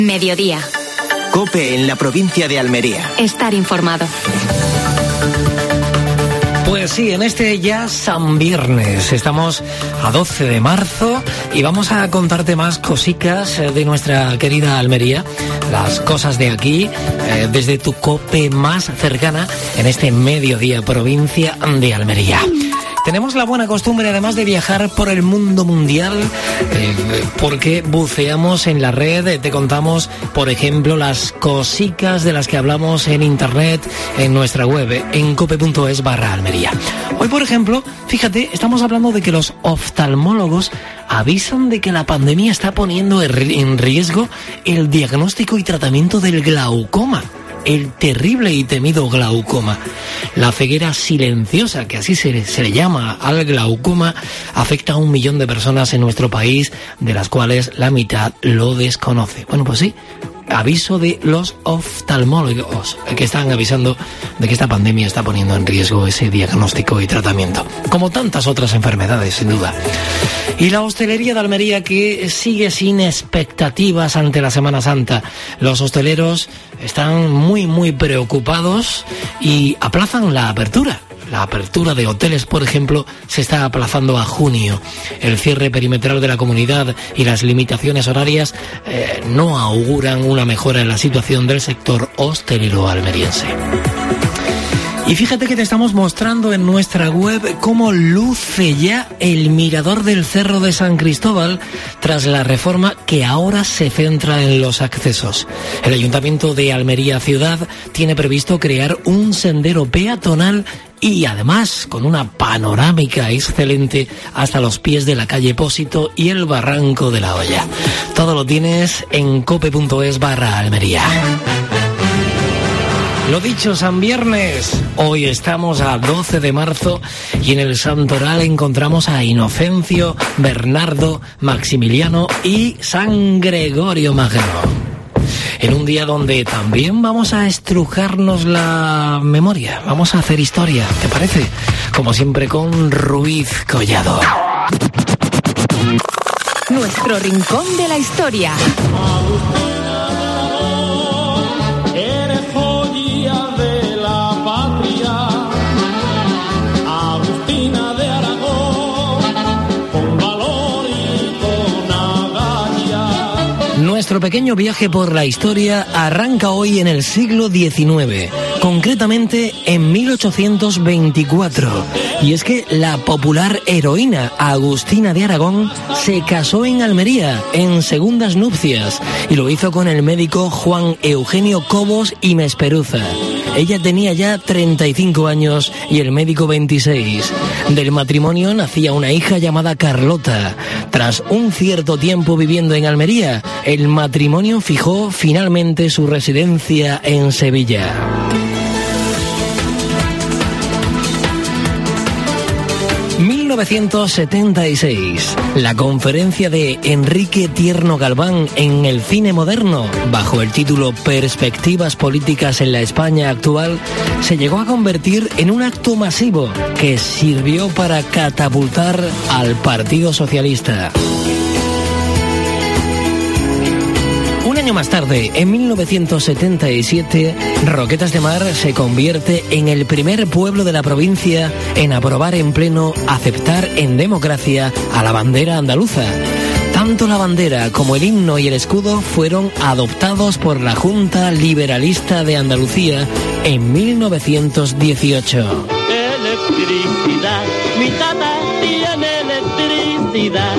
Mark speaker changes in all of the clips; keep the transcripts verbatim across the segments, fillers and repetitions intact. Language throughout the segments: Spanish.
Speaker 1: Mediodía.
Speaker 2: COPE en la provincia de Almería.
Speaker 1: Estar informado.
Speaker 3: Pues sí, en este ya San Viernes, estamos a doce de marzo y vamos a contarte más cositas de nuestra querida Almería, las cosas de aquí, eh, desde tu COPE más cercana en este mediodía provincia de Almería. Tenemos la buena costumbre además de viajar por el mundo mundial eh, porque buceamos en la red, te contamos por ejemplo las cosicas de las que hablamos en internet, en nuestra web, en cope.es barra Almería. Hoy por ejemplo, fíjate, estamos hablando de que los oftalmólogos avisan de que la pandemia está poniendo en riesgo el diagnóstico y tratamiento del glaucoma. El terrible y temido glaucoma. La ceguera silenciosa, que así se, se le llama al glaucoma, afecta a un millón de personas en nuestro país, de las cuales la mitad lo desconoce. Bueno, pues sí, aviso de los oftalmólogos que están avisando de que esta pandemia está poniendo en riesgo ese diagnóstico y tratamiento, como tantas otras enfermedades, sin duda. Y la hostelería de Almería, que sigue sin expectativas ante la Semana Santa. Los hosteleros están muy, muy preocupados y aplazan la apertura. La apertura de hoteles, por ejemplo, se está aplazando a junio. El cierre perimetral de la comunidad y las limitaciones horarias eh, no auguran una mejora en la situación del sector hostelero almeriense. Y fíjate que te estamos mostrando en nuestra web cómo luce ya el mirador del Cerro de San Cristóbal tras la reforma que ahora se centra en los accesos. El Ayuntamiento de Almería Ciudad tiene previsto crear un sendero peatonal y además con una panorámica excelente hasta los pies de la calle Pósito y el Barranco de la Olla. Todo lo tienes en cope.es barra Almería. Lo dicho, San Viernes, hoy estamos a doce de marzo y en el Santoral encontramos a Inocencio, Bernardo, Maximiliano y San Gregorio Magno. En un día donde también vamos a estrujarnos la memoria, vamos a hacer historia, ¿te parece? Como siempre con Ruiz Collado.
Speaker 1: Nuestro rincón de la historia.
Speaker 3: Nuestro pequeño viaje por la historia arranca hoy en el siglo diecinueve, concretamente en mil ochocientos veinticuatro. Y es que la popular heroína Agustina de Aragón se casó en Almería en segundas nupcias y lo hizo con el médico Juan Eugenio Cobos y Mesperuza. Ella tenía ya treinta y cinco años y el médico veintiséis. Del matrimonio nacía una hija llamada Carlota. Tras un cierto tiempo viviendo en Almería, el matrimonio fijó finalmente su residencia en Sevilla. mil novecientos setenta y seis. La conferencia de Enrique Tierno Galván en el cine moderno, bajo el título Perspectivas políticas en la España actual, se llegó a convertir en un acto masivo que sirvió para catapultar al Partido Socialista. Un año más tarde, en mil novecientos setenta y siete, Roquetas de Mar se convierte en el primer pueblo de la provincia en aprobar en pleno, aceptar en democracia a la bandera andaluza. Tanto la bandera como el himno y el escudo fueron adoptados por la Junta Liberalista de Andalucía en mil novecientos dieciocho.
Speaker 4: Electricidad, mi tata tiene electricidad.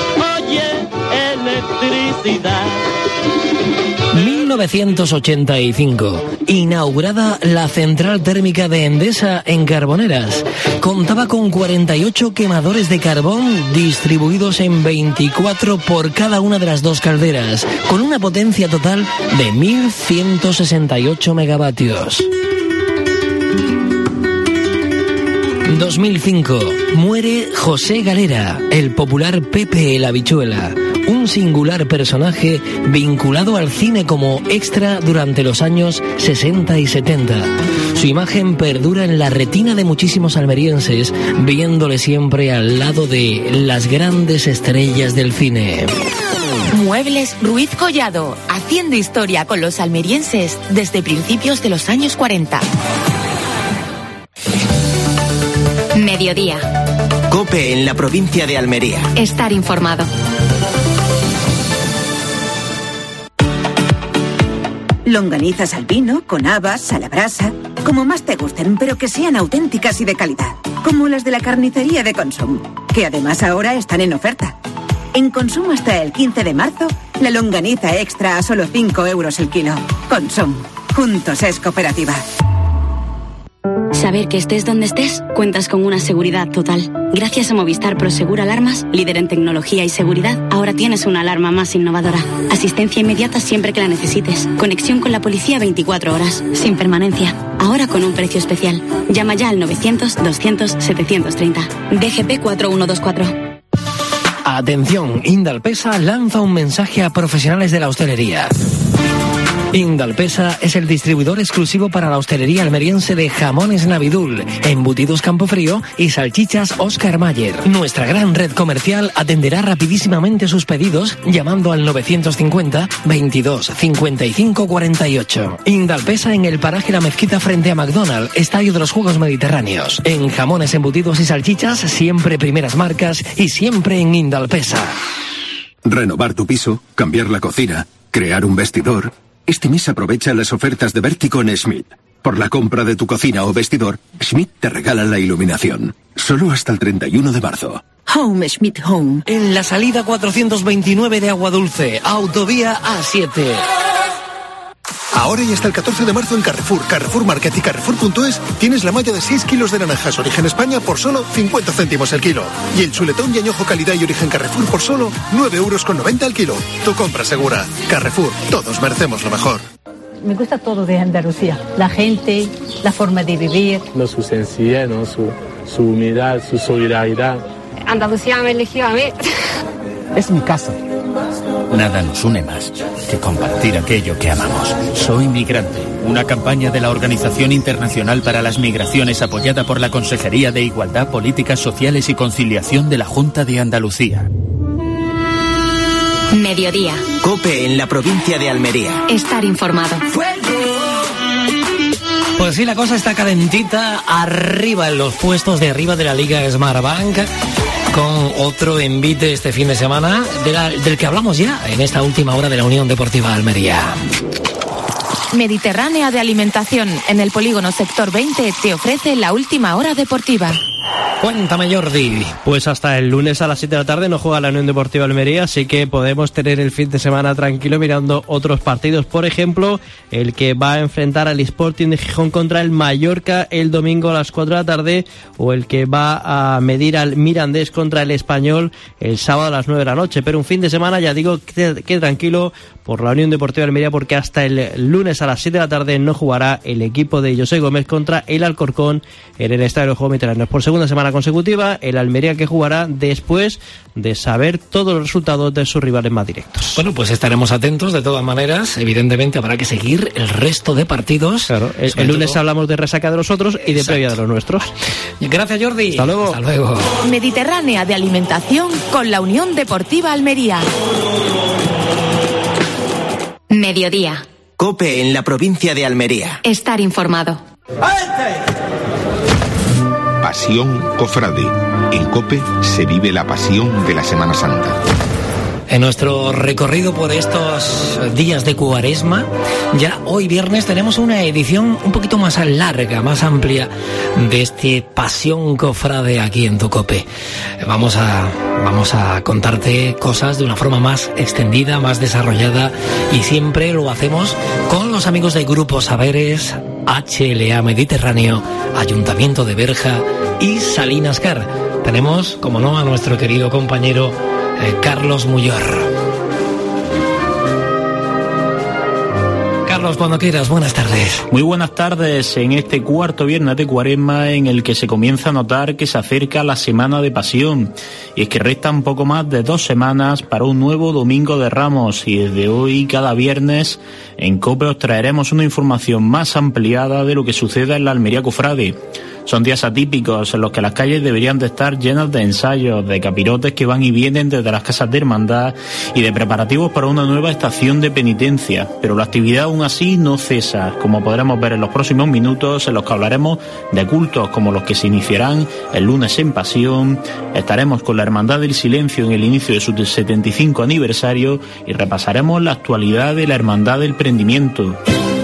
Speaker 4: Oye, electricidad.
Speaker 3: mil novecientos ochenta y cinco. Inaugurada la central térmica de Endesa en Carboneras. Contaba con cuarenta y ocho quemadores de carbón distribuidos en veinticuatro por cada una de las dos calderas, con una potencia total de mil ciento sesenta y ocho megavatios. dos mil cinco. Muere José Galera, el popular Pepe el Habichuela, un singular personaje vinculado al cine como extra durante los años sesenta y setenta. Su imagen perdura en la retina de muchísimos almerienses, viéndole siempre al lado de las grandes estrellas del cine.
Speaker 1: Muerte Muebles Ruiz Collado, haciendo historia con los almerienses desde principios de los años cuarenta.
Speaker 5: Mediodía.
Speaker 2: COPE en la provincia de Almería.
Speaker 5: Estar informado.
Speaker 6: Longanizas al vino, con habas, a la brasa, como más te gusten, pero que sean auténticas y de calidad. Como las de la carnicería de Consum, que además ahora están en oferta. En Consum hasta el quince de marzo, la longaniza extra a solo cinco euros el kilo. Consum. Juntos es cooperativa.
Speaker 5: Saber que estés donde estés, cuentas con una seguridad total. Gracias a Movistar Prosegur Alarmas, líder en tecnología y seguridad, ahora tienes una alarma más innovadora. Asistencia inmediata siempre que la necesites. Conexión con la policía veinticuatro horas, sin permanencia. Ahora con un precio especial. Llama ya al novecientos, doscientos, setecientos treinta. D G P cuatro uno dos cuatro.
Speaker 3: Atención, Indalpesa lanza un mensaje a profesionales de la hostelería. Indalpesa es el distribuidor exclusivo para la hostelería almeriense de jamones Navidul, embutidos Campofrío y salchichas Oscar Mayer. Nuestra gran red comercial atenderá rapidísimamente sus pedidos llamando al novecientos cincuenta, veintidós, cincuenta y cinco, cuarenta y ocho. Indalpesa en el paraje La Mezquita frente a McDonald's, Estadio de los Juegos Mediterráneos. En jamones, embutidos y salchichas, siempre primeras marcas y siempre en Indalpesa.
Speaker 7: Renovar tu piso, cambiar la cocina, crear un vestidor. Este mes aprovecha las ofertas de Vértigo en Schmidt. Por la compra de tu cocina o vestidor, Schmidt te regala la iluminación. Solo hasta el treinta y uno de marzo.
Speaker 6: Home, Schmidt Home.
Speaker 3: En la salida cuatrocientos veintinueve de Aguadulce, autovía A siete.
Speaker 8: Ahora y hasta el catorce de marzo en Carrefour, Carrefour Market y Carrefour punto es tienes la malla de seis kilos de naranjas origen España por solo cincuenta céntimos el kilo. Y el chuletón y añojo calidad y origen Carrefour por solo nueve euros con noventa el kilo. Tu compra segura. Carrefour, todos merecemos lo mejor.
Speaker 9: Me gusta todo de Andalucía. La gente, la forma de vivir.
Speaker 10: No, su sencillez, ¿no? su, su humildad, su solidaridad.
Speaker 11: Andalucía me eligió a mí.
Speaker 12: Es mi casa.
Speaker 13: Nada nos une más que compartir aquello que amamos. Soy Migrante, una campaña de la Organización Internacional para las Migraciones apoyada por la Consejería de Igualdad, Políticas Sociales y Conciliación de la Junta de Andalucía.
Speaker 5: Mediodía.
Speaker 2: COPE en la provincia de Almería.
Speaker 5: Estar informado.
Speaker 3: Pues sí, la cosa está calentita arriba en los puestos de arriba de la Liga Smartbank, con otro envite este fin de semana de la, del que hablamos ya en esta última hora de la Unión Deportiva Almería.
Speaker 1: Mediterránea de Alimentación, en el polígono Sector veinte, te ofrece la última hora deportiva.
Speaker 3: Cuéntame, Jordi.
Speaker 14: Pues hasta el lunes a las siete de la tarde no juega la Unión Deportiva Almería, así que podemos tener el fin de semana tranquilo mirando otros partidos. Por ejemplo, el que va a enfrentar al Sporting de Gijón contra el Mallorca el domingo a las cuatro de la tarde, o el que va a medir al Mirandés contra el Español el sábado a las nueve de la noche. Pero un fin de semana, ya digo, que, que tranquilo por la Unión Deportiva Almería, porque hasta el lunes a las siete de la tarde no jugará el equipo de José Gómez contra el Alcorcón en el Estadio de los Juegos Mediterráneos. Por segunda semana consecutiva, el Almería que jugará después de saber todos los resultados de sus rivales más directos.
Speaker 3: Bueno, pues estaremos atentos de todas maneras. Evidentemente habrá que seguir el resto de partidos.
Speaker 14: Claro, el, el lunes todo... hablamos de resaca de los otros y de Exacto. previa de los nuestros.
Speaker 3: Gracias, Jordi.
Speaker 14: Hasta luego.
Speaker 3: Hasta luego.
Speaker 1: Mediterránea de Alimentación con la Unión Deportiva Almería.
Speaker 5: Mediodía.
Speaker 2: COPE en la provincia de Almería.
Speaker 5: Estar informado.
Speaker 15: Pasión Cofrade. En COPE se vive la pasión de la Semana Santa.
Speaker 3: En nuestro recorrido por estos días de Cuaresma, ya hoy viernes tenemos una edición un poquito más larga, más amplia de este Pasión Cofrade aquí en tu COPE. Vamos a, vamos a contarte cosas de una forma más extendida, más desarrollada, y siempre lo hacemos con los amigos del Grupo Saberes, H L A Mediterráneo, Ayuntamiento de Berja y Salinas Car. Tenemos, como no, a nuestro querido compañero Eh, Carlos Muyor. Carlos, cuando quieras, buenas tardes.
Speaker 16: Muy buenas tardes en este cuarto viernes de Cuaresma, en el que se comienza a notar que se acerca la Semana de Pasión, y es que restan poco más de dos semanas para un nuevo Domingo de Ramos, y desde hoy cada viernes en COPE os traeremos una información más ampliada de lo que suceda en la Almería Cofrade. Son días atípicos en los que las calles deberían de estar llenas de ensayos, de capirotes que van y vienen desde las casas de hermandad y de preparativos para una nueva estación de penitencia. Pero la actividad aún así no cesa, como podremos ver en los próximos minutos, en los que hablaremos de cultos como los que se iniciarán el lunes en Pasión. Estaremos con la Hermandad del Silencio en el inicio de su setenta y cinco aniversario y repasaremos la actualidad de la Hermandad del Prendimiento.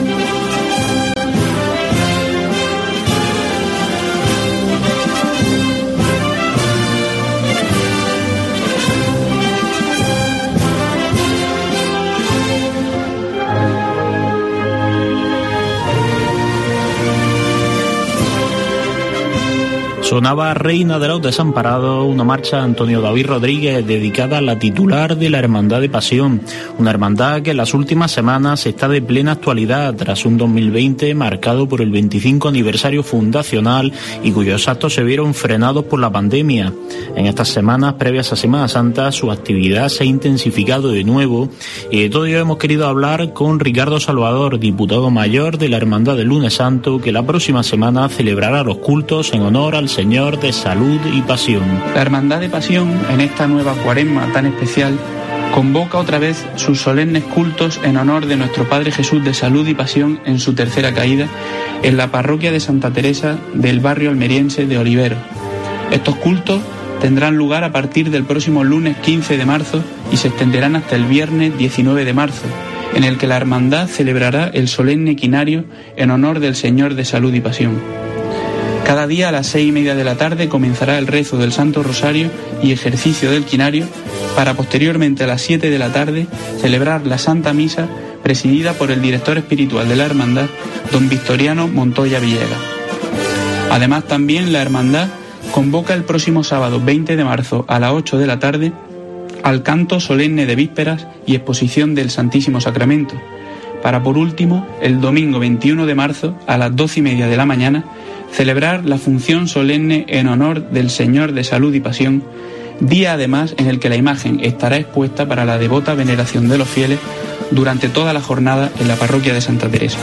Speaker 16: Sonaba Reina de los Desamparados, una marcha de Antonio David Rodríguez dedicada a la titular de la Hermandad de Pasión, una hermandad que en las últimas semanas está de plena actualidad tras un dos mil veinte marcado por el veinticinco aniversario fundacional y cuyos actos se vieron frenados por la pandemia. En estas semanas previas a Semana Santa su actividad se ha intensificado de nuevo y de todo ello hemos querido hablar con Ricardo Salvador, diputado mayor de la Hermandad del Lunes Santo, que la próxima semana celebrará los cultos en honor al Señor de Salud y Pasión.
Speaker 17: La Hermandad de Pasión, en esta nueva cuaresma tan especial, convoca otra vez sus solemnes cultos en honor de nuestro Padre Jesús de Salud y Pasión en su tercera caída en la parroquia de Santa Teresa del barrio almeriense de Olivero. Estos cultos tendrán lugar a partir del próximo lunes quince de marzo y se extenderán hasta el viernes diecinueve de marzo, en el que la Hermandad celebrará el solemne quinario en honor del Señor de Salud y Pasión. Cada día a las seis y media de la tarde comenzará el rezo del Santo Rosario y ejercicio del quinario, para posteriormente a las siete de la tarde celebrar la Santa Misa presidida por el director espiritual de la Hermandad, don Victoriano Montoya Villegas. Además, también la Hermandad convoca el próximo sábado veinte de marzo a las ocho de la tarde al canto solemne de vísperas y exposición del Santísimo Sacramento, para por último el domingo veintiuno de marzo a las doce y media de la mañana celebrar la función solemne en honor del Señor de Salud y Pasión, día además en el que la imagen estará expuesta para la devota veneración de los fieles durante toda la jornada en la parroquia de Santa Teresa.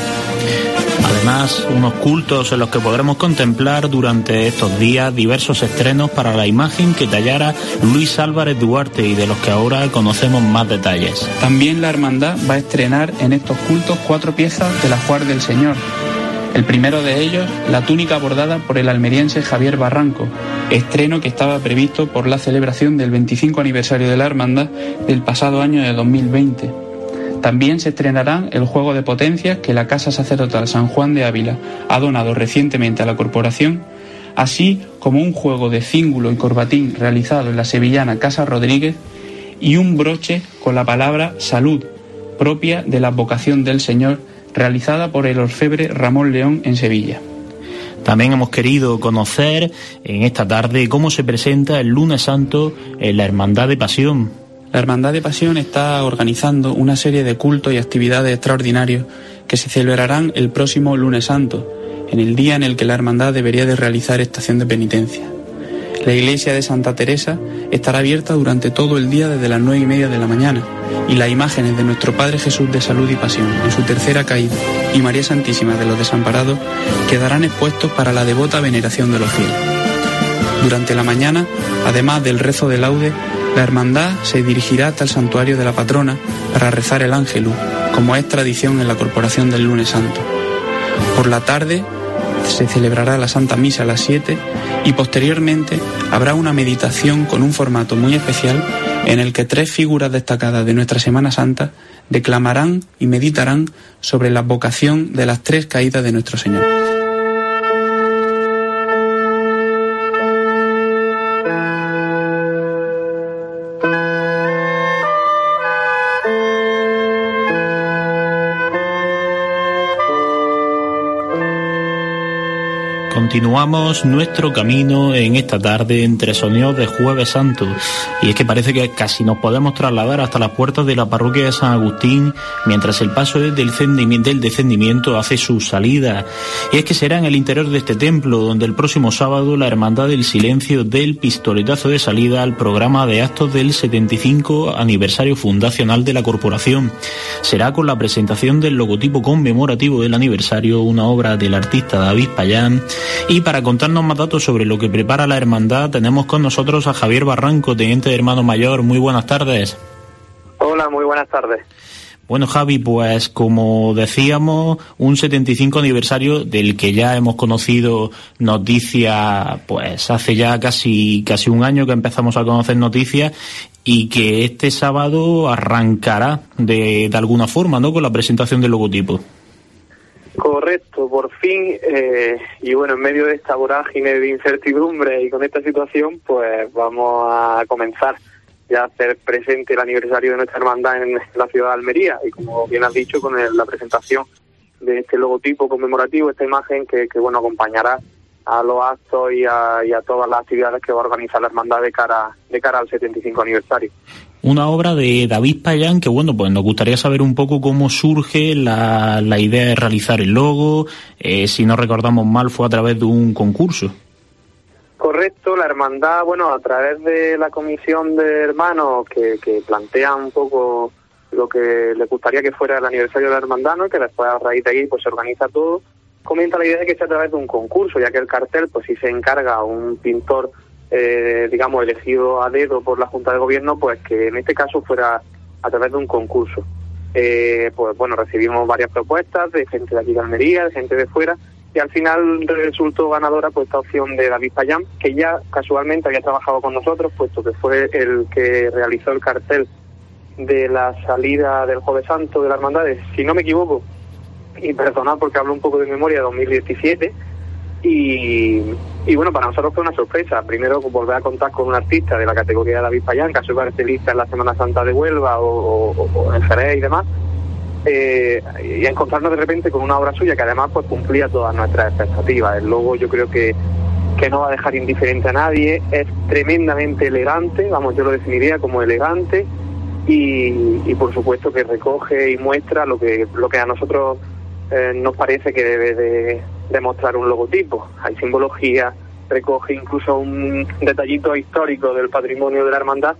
Speaker 16: Además, unos cultos en los que podremos contemplar durante estos días diversos estrenos para la imagen que tallara Luis Álvarez Duarte y de los que ahora conocemos más detalles.
Speaker 17: También la Hermandad va a estrenar en estos cultos cuatro piezas del Ajuar del Señor. El primero de ellos, la túnica bordada por el almeriense Javier Barranco, estreno que estaba previsto por la celebración del veinticinco aniversario de la Hermandad del pasado año de dos mil veinte. También se estrenará el juego de potencias que la Casa Sacerdotal San Juan de Ávila ha donado recientemente a la corporación, así como un juego de cíngulo y corbatín realizado en la sevillana Casa Rodríguez y un broche con la palabra salud, propia de la advocación del Señor, realizada por el orfebre Ramón León en Sevilla.
Speaker 16: También hemos querido conocer en esta tarde cómo se presenta el Lunes Santo en la Hermandad de Pasión.
Speaker 17: La Hermandad de Pasión está organizando una serie de cultos y actividades extraordinarios que se celebrarán el próximo Lunes Santo, en el día en el que la Hermandad debería de realizar estación de penitencia. La iglesia de Santa Teresa estará abierta durante todo el día desde las nueve y media de la mañana y las imágenes de nuestro Padre Jesús de Salud y Pasión en su tercera caída y María Santísima de los Desamparados quedarán expuestos para la devota veneración de los fieles. Durante la mañana, además del rezo de laude, la hermandad se dirigirá hasta el santuario de la patrona para rezar el Ángelus, como es tradición en la corporación del Lunes Santo. Por la tarde se celebrará la Santa Misa a las siete y posteriormente habrá una meditación con un formato muy especial en el que tres figuras destacadas de nuestra Semana Santa declamarán y meditarán sobre la vocación de las tres caídas de nuestro Señor.
Speaker 16: Continuamos nuestro camino en esta tarde entre sonidos de Jueves Santo, y es que parece que casi nos podemos trasladar hasta las puertas de la parroquia de San Agustín mientras el paso del descendimiento hace su salida, y es que será en el interior de este templo donde el próximo sábado la Hermandad del Silencio dé el pistoletazo de salida al programa de actos del setenta y cinco aniversario fundacional de la corporación. Será con la presentación del logotipo conmemorativo del aniversario, una obra del artista David Payán, Y para contarnos más datos sobre lo que prepara la hermandad, tenemos con nosotros a Javier Barranco, teniente de hermano mayor. Muy buenas tardes.
Speaker 18: Hola, muy buenas tardes.
Speaker 16: Bueno, Javi, pues como decíamos, un setenta y cinco aniversario del que ya hemos conocido noticias, pues hace ya casi casi un año que empezamos a conocer noticias, y que este sábado arrancará de, de alguna forma, ¿no?, con la presentación del logotipo.
Speaker 18: Correcto, por fin, eh, y bueno, en medio de esta vorágine de incertidumbre y con esta situación, pues vamos a comenzar ya hacer presente el aniversario de nuestra hermandad en la ciudad de Almería, y como bien has dicho, con el, la presentación de este logotipo conmemorativo, esta imagen que, que bueno, acompañará a los actos y a, y a todas las actividades que va a organizar la hermandad de cara de cara al setenta y cinco aniversario.
Speaker 16: Una obra de David Payán, que bueno, pues nos gustaría saber un poco cómo surge la, la idea de realizar el logo. Eh, si no recordamos mal, fue a través de un concurso.
Speaker 18: Correcto, la hermandad, bueno, a través de la comisión de hermanos que, que plantean un poco lo que le gustaría que fuera el aniversario de la hermandad, ¿no?, y que después a raíz de ahí pues se organiza todo, comenta la idea de que sea a través de un concurso, ya que el cartel pues si se encarga un pintor, eh, digamos, elegido a dedo por la Junta de Gobierno, pues que en este caso fuera a través de un concurso. Eh, pues bueno, recibimos varias propuestas de gente de aquí de Almería, de gente de fuera, y al final resultó ganadora pues esta opción de David Payán, que ya casualmente había trabajado con nosotros, puesto que fue el que realizó el cartel de la salida del Jueves Santo de la hermandad, si no me equivoco, y perdonad porque hablo un poco de memoria, dos mil diecisiete, y, y bueno, para nosotros fue una sorpresa, primero volver a contar con un artista de la categoría de David Payán, que ha sido cartelista en la Semana Santa de Huelva o, o, o en Jerez y demás, Eh, y encontrarnos de repente con una obra suya que además pues cumplía todas nuestras expectativas. El logo yo creo que, que no va a dejar indiferente a nadie, es tremendamente elegante, vamos, yo lo definiría como elegante, y, y por supuesto que recoge y muestra lo que lo que a nosotros eh, nos parece que debe de demostrar un logotipo. Hay simbología, recoge incluso un detallito histórico del patrimonio de la hermandad,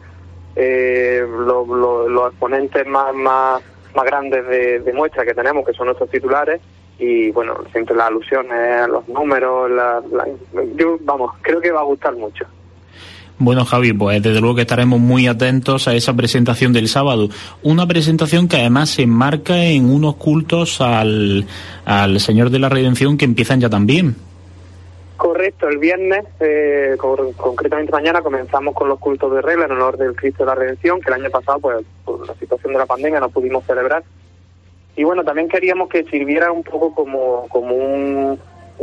Speaker 18: eh, lo, lo, los exponentes más más más grandes de, de muestra que tenemos, que son nuestros titulares, y bueno, siempre las alusiones, los números, la, la, yo, vamos, creo que va a gustar mucho.
Speaker 16: Bueno, Javi, pues desde luego que estaremos muy atentos a esa presentación del sábado, una presentación que además se enmarca en unos cultos al, al Señor de la Redención que empiezan ya también.
Speaker 18: Correcto, el viernes, eh, con, concretamente mañana, comenzamos con los cultos de regla en honor del Cristo de la Redención, que el año pasado, pues por la situación de la pandemia, no pudimos celebrar. Y bueno, también queríamos que sirviera un poco como, como un,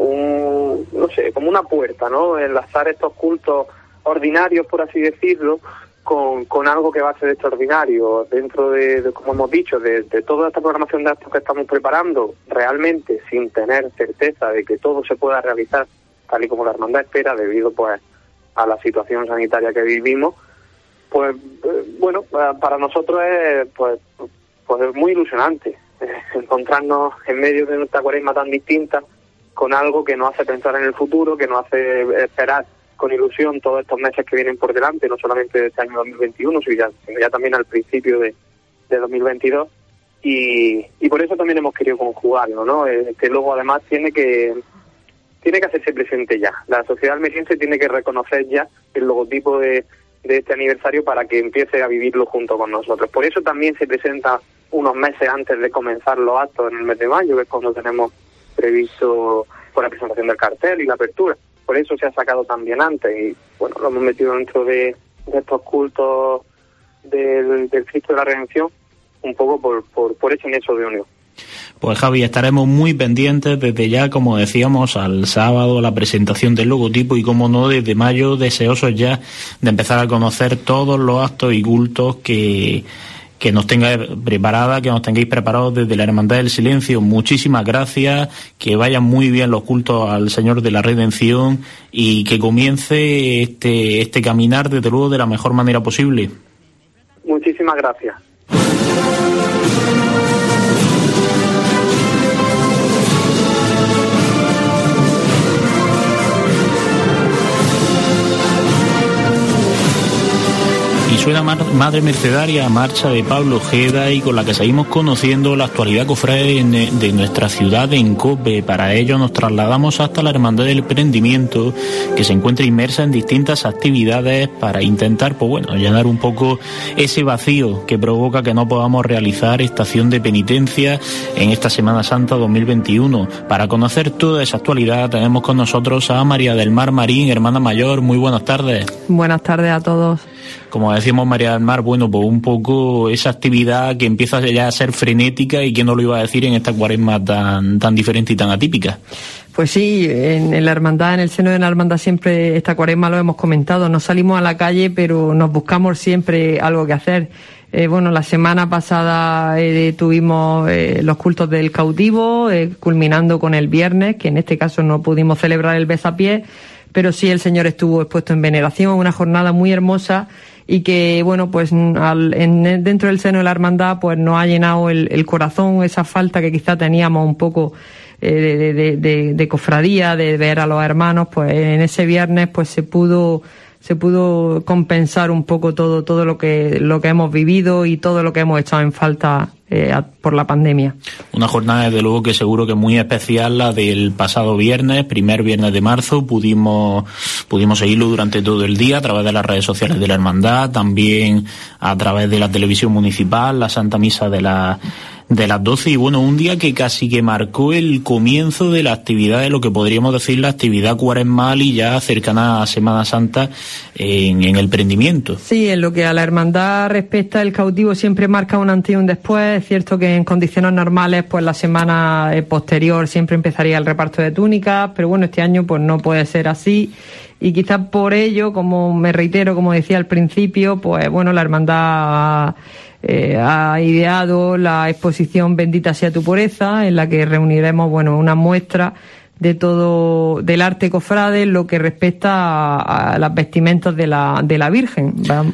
Speaker 18: un, no sé, como una puerta, ¿no? Enlazar estos cultos ordinarios, por así decirlo, con, con algo que va a ser extraordinario. Dentro de, de como hemos dicho, de, de toda esta programación de actos que estamos preparando, realmente sin tener certeza de que todo se pueda realizar tal y como la hermandad espera, debido pues a la situación sanitaria que vivimos, pues eh, bueno, para nosotros es pues, pues muy ilusionante eh, encontrarnos en medio de nuestra cuaresma tan distinta con algo que nos hace pensar en el futuro, que nos hace esperar con ilusión todos estos meses que vienen por delante, no solamente de este año dos mil veintiuno, sino ya, sino ya también al principio de, de dos mil veintidós, y, y por eso también hemos querido conjugarlo, ¿no? Este logo además tiene que tiene que hacerse presente ya. La sociedad almeriense tiene que reconocer ya el logotipo de, de este aniversario para que empiece a vivirlo junto con nosotros. Por eso también se presenta unos meses antes de comenzar los actos en el mes de mayo, que es cuando tenemos previsto por la presentación del cartel y la apertura. Por eso se ha sacado también antes y bueno, lo hemos metido dentro de, de estos cultos del, del Cristo de la Redención, un poco por, por, por ese nexo de unión.
Speaker 16: Pues Javi, estaremos muy pendientes desde ya, como decíamos, al sábado, la presentación del logotipo, y como no, desde mayo, deseosos ya de empezar a conocer todos los actos y cultos que, que nos tengáis preparada, que nos tengáis preparados desde la Hermandad del Silencio. Muchísimas gracias, que vayan muy bien los cultos al Señor de la Redención y que comience este, este caminar, desde luego, de la mejor manera posible.
Speaker 18: Muchísimas gracias.
Speaker 16: suena Madre Mercedaria, marcha de Pablo Ojeda, y con la que seguimos conociendo la actualidad cofrade de nuestra ciudad en COPE. Para ello nos trasladamos hasta la Hermandad del Prendimiento, que se encuentra inmersa en distintas actividades para intentar, pues bueno, llenar un poco ese vacío que provoca que no podamos realizar estación de penitencia en esta Semana Santa dos mil veintiuno. Para conocer toda esa actualidad tenemos con nosotros a María del Mar Marín, hermana mayor. Muy buenas tardes.
Speaker 19: Buenas tardes a todos.
Speaker 16: Como decíamos, María del Mar, bueno, pues un poco esa actividad que empieza ya a ser frenética, y quién no lo iba a decir en esta cuaresma tan, tan diferente y tan atípica.
Speaker 19: Pues sí, en, en la hermandad, en el seno de la hermandad, siempre esta cuaresma lo hemos comentado, no salimos a la calle, pero nos buscamos siempre algo que hacer. Eh, bueno, la semana pasada eh, tuvimos eh, los cultos del cautivo, eh, culminando con el viernes, que en este caso no pudimos celebrar el besapiés, pero sí el Señor estuvo expuesto en veneración, una jornada muy hermosa, y que, bueno, pues al, en, dentro del seno de la hermandad pues nos ha llenado el, el corazón, esa falta que quizá teníamos un poco eh, de, de, de, de cofradía, de ver a los hermanos. Pues en ese viernes pues se pudo se pudo compensar un poco todo todo lo que lo que hemos vivido y todo lo que hemos echado en falta eh, a, por la pandemia.
Speaker 16: Una jornada, desde luego, que seguro que es muy especial, la del pasado viernes, primer viernes de marzo. Pudimos pudimos seguirlo durante todo el día a través de las redes sociales de la hermandad, también a través de la televisión municipal, la Santa Misa de la de las doce, y bueno, un día que casi que marcó el comienzo de la actividad, de lo que podríamos decir la actividad cuaresmal y ya cercana a Semana Santa en, en el prendimiento.
Speaker 19: Sí, en lo que a la hermandad respecta, el cautivo siempre marca un antes y un después. Es cierto que en condiciones normales pues la semana posterior siempre empezaría el reparto de túnicas, pero bueno, este año pues no puede ser así. Y quizás por ello, como me reitero, como decía al principio, pues bueno, la hermandad Eh, ha ideado la exposición Bendita sea tu pureza, en la que reuniremos, bueno, una muestra de todo del arte cofrade, lo que respecta a, a las vestimentas de la de la Virgen. ¿Verdad?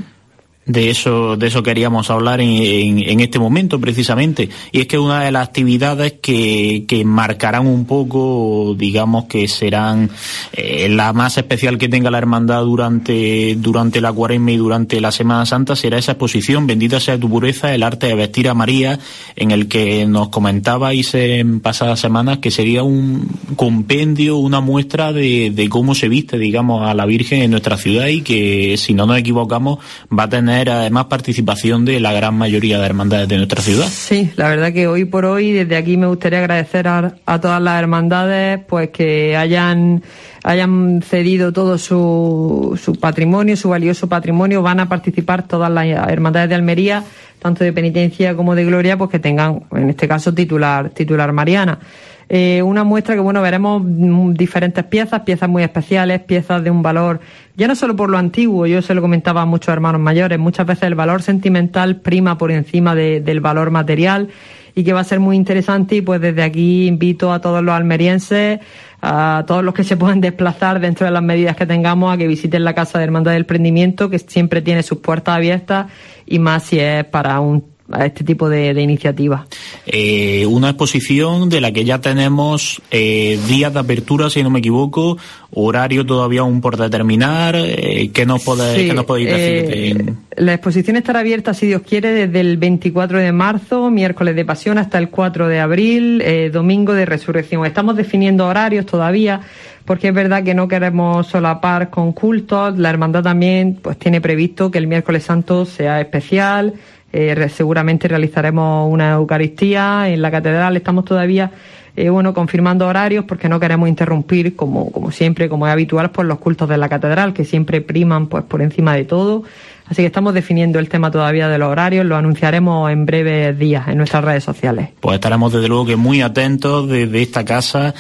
Speaker 16: De eso, de eso queríamos hablar en, en, en este momento, precisamente. Y es que una de las actividades que, que marcarán un poco, digamos que serán eh, la más especial que tenga la hermandad durante, durante la cuaresma y durante la Semana Santa, será esa exposición Bendita sea tu pureza, el arte de vestir a María, en el que nos comentabais en pasadas semanas que sería un compendio, una muestra de, de cómo se viste, digamos, a la Virgen en nuestra ciudad, y que, si no nos equivocamos, va a tener además participación de la gran mayoría de hermandades de nuestra ciudad.
Speaker 19: Sí, la verdad que hoy por hoy, desde aquí me gustaría agradecer a, a todas las hermandades pues que hayan hayan cedido todo su, su patrimonio, su valioso patrimonio. Van a participar todas las hermandades de Almería, tanto de penitencia como de gloria, pues que tengan, en este caso, titular titular mariana. Eh, una muestra que, bueno, veremos diferentes piezas, piezas muy especiales, piezas de un valor, ya no solo por lo antiguo. Yo se lo comentaba a muchos hermanos mayores, muchas veces el valor sentimental prima por encima de, del valor material, y que va a ser muy interesante. Y pues desde aquí invito a todos los almerienses, a todos los que se puedan desplazar dentro de las medidas que tengamos, a que visiten la Casa de Hermandad del Prendimiento, que siempre tiene sus puertas abiertas, y más si es para un a este tipo de, de iniciativas.
Speaker 16: Eh, una exposición de la que ya tenemos eh, días de apertura, si no me equivoco, horario todavía aún por determinar. Eh, ¿qué, nos podéis,
Speaker 19: sí,
Speaker 16: ¿Qué nos podéis decir?
Speaker 19: Eh, la exposición estará abierta, si Dios quiere, desde el veinticuatro de marzo, miércoles de Pasión, hasta el cuatro de abril, eh, domingo de Resurrección. Estamos definiendo horarios todavía, porque es verdad que no queremos solapar con cultos. La hermandad también pues tiene previsto que el miércoles santo sea especial. Eh, seguramente realizaremos una Eucaristía en la catedral. Estamos todavía eh, bueno confirmando horarios, porque no queremos interrumpir, como como siempre, como es habitual, pues los cultos de la catedral, que siempre priman pues por encima de todo. Así que estamos definiendo el tema todavía de los horarios, lo anunciaremos en breves días en nuestras redes sociales.
Speaker 16: Pues estaremos desde luego que muy atentos desde esta casa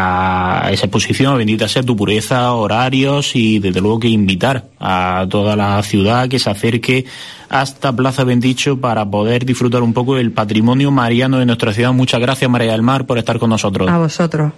Speaker 16: a esa exposición, Bendita sea tu pureza, horarios, y desde luego que invitar a toda la ciudad que se acerque hasta Plaza Bendicho para poder disfrutar un poco del patrimonio mariano de nuestra ciudad. Muchas gracias, María del Mar, por estar con nosotros.
Speaker 19: A vosotros.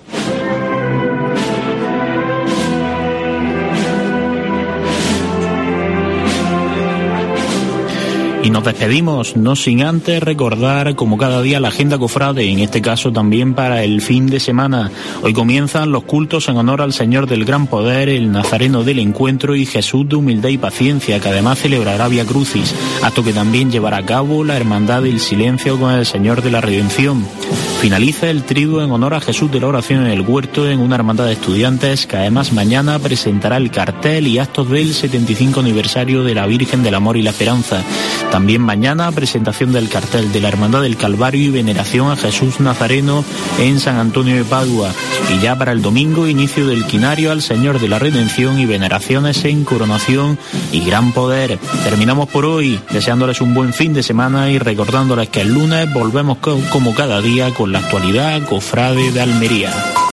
Speaker 16: Y nos despedimos, no sin antes recordar, como cada día, la agenda cofrade, en este caso también para el fin de semana. Hoy comienzan los cultos en honor al Señor del Gran Poder, el Nazareno del Encuentro y Jesús de Humildad y Paciencia, que además celebrará Vía Crucis, acto que también llevará a cabo la Hermandad del Silencio con el Señor de la Redención. Finaliza el triduo en honor a Jesús de la Oración en el Huerto en una hermandad de estudiantes que además mañana presentará el cartel y actos del setenta y cinco aniversario de la Virgen del Amor y la Esperanza. También mañana presentación del cartel de la Hermandad del Calvario y veneración a Jesús Nazareno en San Antonio de Padua. Y ya para el domingo, inicio del quinario al Señor de la Redención y veneraciones en Coronación y Gran Poder. Terminamos por hoy deseándoles un buen fin de semana y recordándoles que el lunes volvemos como cada día con la actualidad cofrade de Almería.